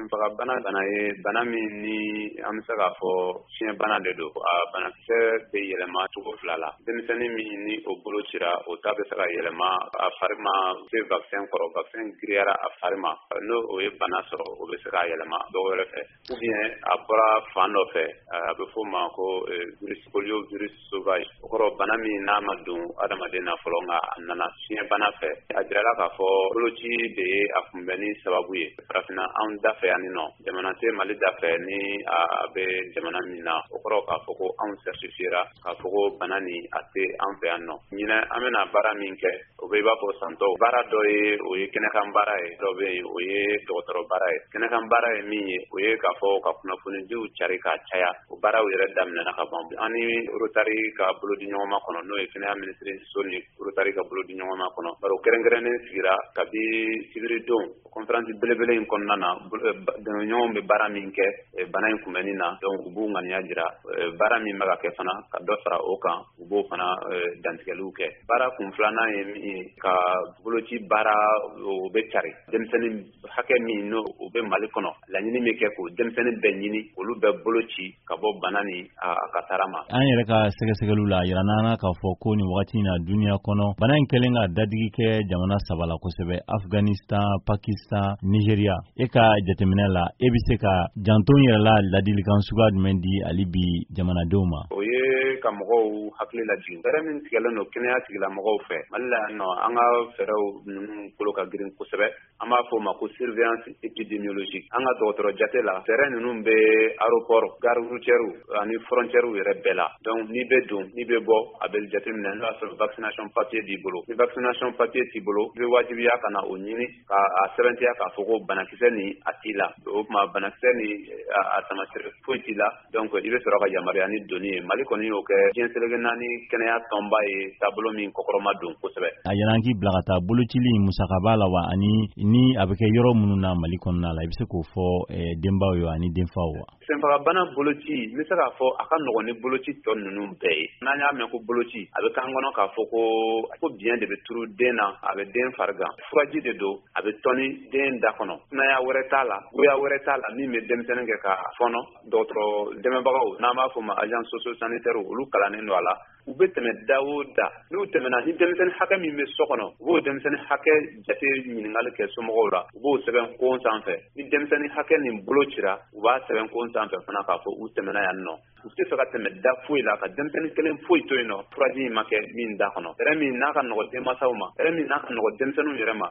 senfaga bana ye bana min ni an bɛ se k'a fɔ fiɲɛ bana de don a banakisɛ bɛ yɛlɛma cogo fila la denmisɛnnin min ni o bolo cira o ta bɛ se ka yɛlɛma a fari ma se vaccin kɔrɔ vaccin giriyara a fari ma n'o o ye bana sɔrɔ o bɛ se k'a yɛlɛma dɔw wɛrɛ fɛ ou bien a bɔra fan dɔ fɛ a bɛ fɔ o ma ko virus polio virus sauvage o kɔrɔ bana min n'a ma don adamaden na fɔlɔ nka a nana fiɲɛ bana fɛ a jirala k'a fɔ boloci de ye a kunbɛnni sababu ye farafinna anw da fɛ yan nɔ jamana tɛ Mali da fɛ ni a bɛ jamana min na o kɔrɔ k'a fɔ ko anw certifiera k'a fɔ ko bana ni a tɛ an fɛ yan nɔ ɲinɛ an bɛna baara min kɛ o bɛ i b'a fɔ santɔ baara dɔ ye o ye kɛnɛkan baara ye dɔ bɛ yen o ye dɔgɔtɔrɔ baara ye kɛnɛkan baara ye min ye o ye k'a fɔ ka kunnafonidiw cari k'a caya o baaraw yɛrɛ daminɛna ka ban an ni Rotary ka bolodi ɲɔgɔnma kɔnɔ n'o ye kɛnɛya minisiri so ni Rotary ka bolodi ɲɔgɔnma kɔnɔ baro kɛrɛnkɛrɛnnen sigira kabi sibiridon conférence belebele in kɔnɔna na ɲɔgɔn bɛ baara min kɛ bana in kunbɛnni na donc u b'u ŋaniya jira baara min bɛ ka kɛ fana ka dɔ fara o kan u b'o fana dantigɛliw kɛ baara kun filanan ye min ye ka boloci baara o bɛ cari denmisɛnnin hakɛ min n'o o bɛ Mali kɔnɔ laɲini bɛ kɛ k'o denmisɛnnin bɛɛ ɲini olu bɛɛ boloci ka bɔ bana ni a ka taara ma. An yɛrɛ ka sɛgɛsɛgɛliw la yira n'an k'a fɔ ko nin wagati in na duniya kɔnɔ bana in kɛlen ka dadigi kɛ jamana 3 la kosɛbɛ Afghanistan, Pakistan, Nigeria e ka jateminɛ la e bɛ se ka janto yɛrɛ la ladilikan suguya jumɛn di hali bi jamanadenw ma? O ye ka mɔgɔw hakili lajigin fɛɛrɛ min tigɛlen don kɛnɛya tigilamɔgɔw fɛ Mali la yan nɔ an ka fɛɛrɛw ninnu kolo ka girin kosɛbɛ an b'a fɔ o ma ko surveillance épidémiologique an ka dɔgɔtɔrɔ jate la fɛɛrɛ ninnu bɛ aéroport gare routière ani frontière yɛrɛ bɛɛ la donc n'i bɛ don n'i bɛ bɔ a bɛ jateminɛ n'o y'a sɔrɔ vaccination papier b'i bolo ni vaccination papier t'i bolo i bɛ wajibiya ka na o ɲini ka a sɛbɛntiya k'a fɔ ko banakisɛ nin a t'i la o tuma banakisɛ nin a tamasire foyi t'i la donc i bɛ sɔrɔ ka yamaruya ni donni ye Mali kɔni y'o kɛ diɲɛ selege naani kɛnɛya tɔnba ye taabolo min kɔkɔrɔma don kosɛbɛ. A yɛlɛn k'i bila ka taa bolocili musaka b'a la wa ani ni a bɛ kɛ yɔrɔ minnu na Mali kɔnɔna la i bɛ se k'o fɔ denbaw ye ani denfaw wa? Senfagabana boloci n bɛ se k'a fɔ a ka nɔgɔn ni boloci tɔ ninnu bɛɛ ye n'an y'a mɛn ko boloci a bɛ k'an kɔnɔ k'a fɔ ko biyɛn de bɛ turu den na a bɛ den farigan furaji de don a bɛ tɔni den da kɔnɔ sumaya wɛrɛ t'a la goya wɛrɛ t'a la min bɛ denmisɛnnin kɛ ka fɔnɔ dɔgɔtɔrɔ dɛmɛbagaw n'an b'a fɔ ma agence socio-sanitaire olu kalannen don a la u bɛ tɛmɛ da o da n'u tɛmɛna ni denmisɛnnin hakɛ min bɛ so kɔnɔ u b'o denmisɛnnin hakɛ jate ɲininkali kɛ somɔgɔw la u b'o sɛbɛn kon sanfɛ ni denmisɛnnin hakɛ nin bolo cira u b'a sɛbɛn kon sanfɛ fana k'a fɔ u tɛmɛna yan nɔ u tɛ fɛ ka tɛmɛ da foyi la ka denmisɛnnin kelen foyi to yen nɔ furaji in ma kɛ min da kɔnɔ fɛɛrɛ min n'a ka nɔgɔ denmansaw ma fɛɛrɛ min n'a ka nɔgɔ denmisɛnninw yɛrɛ ma